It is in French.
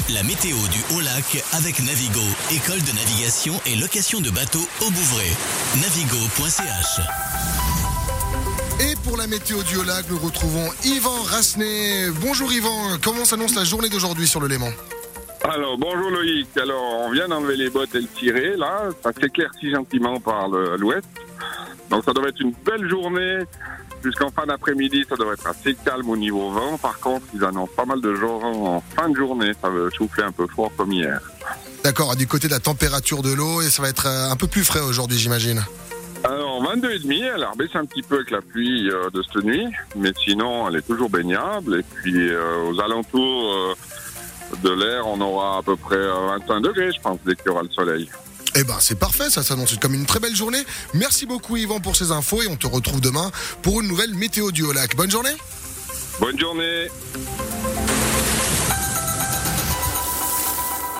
La météo du Haut-Lac avec Navigo, école de navigation et location de bateaux au Bouvray. Navigo.ch. Et pour la météo du Haut-Lac, nous retrouvons Yvan Rassenet. Bonjour Yvan, comment s'annonce la journée d'aujourd'hui sur le Léman ? Alors, bonjour Loïc. Alors, on vient d'enlever les bottes et le tirer, là. Ça s'éclaircit gentiment par l'ouest. Donc, ça devrait être une belle journée. Jusqu'en fin d'après-midi, ça devrait être assez calme au niveau vent. Par contre, ils annoncent pas mal de jours en fin de journée. Ça va souffler un peu fort comme hier. D'accord, du côté de la température de l'eau, et ça va être un peu plus frais aujourd'hui, j'imagine. Alors, 22,5, elle a rebaissé un petit peu avec la pluie de cette nuit. Mais sinon, elle est toujours baignable. Et puis, aux alentours de l'air, on aura à peu près 21 degrés, je pense, dès qu'il y aura le soleil. Eh ben, c'est parfait, ça s'annonce comme une très belle journée. Merci beaucoup Yvan pour ces infos et on te retrouve demain pour une nouvelle météo du Haut-Lac. Bonne journée. Bonne journée.